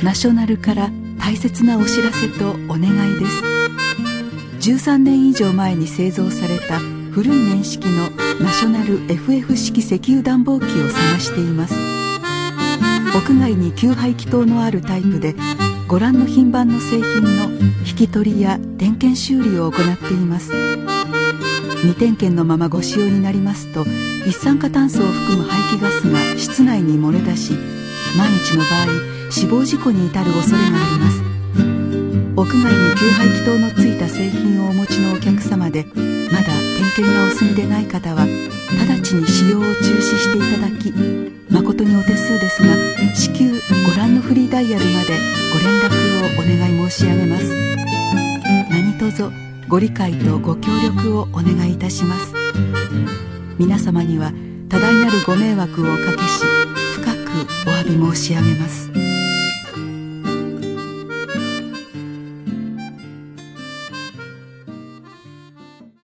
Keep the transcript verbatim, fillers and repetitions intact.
ナショナルから大切なお知らせとお願いです。じゅうさんねん以上前に製造された古い年式のナショナル エフエフ 式石油暖房機を探しています。屋外に給排気筒のあるタイプで、ご覧の品番の製品の引き取りや点検修理を行っています。未点検のままご使用になりますと、一酸化炭素を含む排気ガスが室内に漏れ出し、万一の場合死亡事故に至る恐れがあります。屋外に給排気筒のついた製品をお持ちのお客様で、まだ点検がお済みでない方は直ちに使用を中止していただき、誠にお手数ですが、至急ご覧のフリーダイヤルまでご連絡をお願い申し上げます。何卒ご理解とご協力をお願いいたします。皆様には多大なるご迷惑をおかけし、深くお詫び申し上げます。